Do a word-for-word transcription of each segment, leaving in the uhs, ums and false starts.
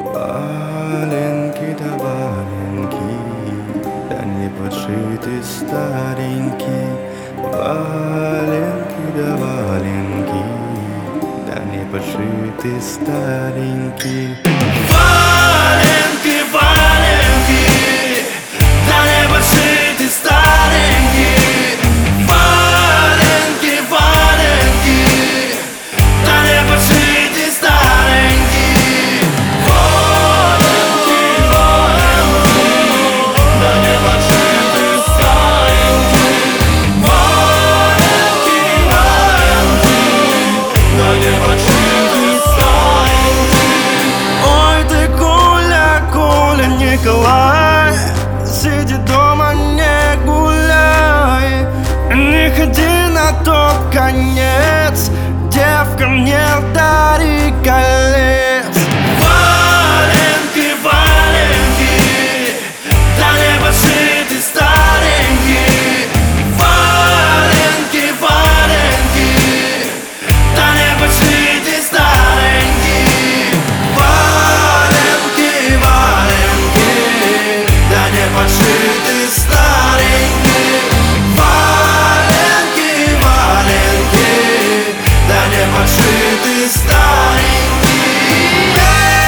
Валенки да валенки, да не подшиты старенькие. Валенки да валенки, да не подшиты старенькие. Валенки, валенки, да не подшиты старенькие. Валенки, валенки, да не подшиты старенькие. Валенки, валенки, да не подшиты старенькие. Валенки, валенки, да не подшиты старенькие. Ой, ты Коля, Коля, Николай, сиди дома, не гуляй, не ходи на тот конец, девка, мне дари колец. Валенки, валенки, да не подшиты старенькие. Валенки, валенки, да не подшиты старенькие. Валенки, валенки, да не подшиты старенькие. Валенки, валенки, да не подшиты старенькие.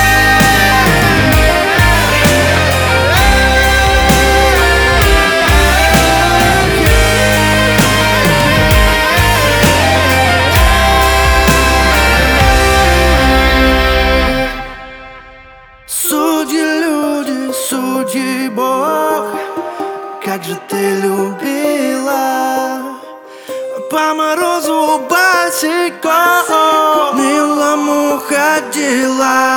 Судьи люди, судьи Бог, как же ты любила по морозу босиком, милому ходила.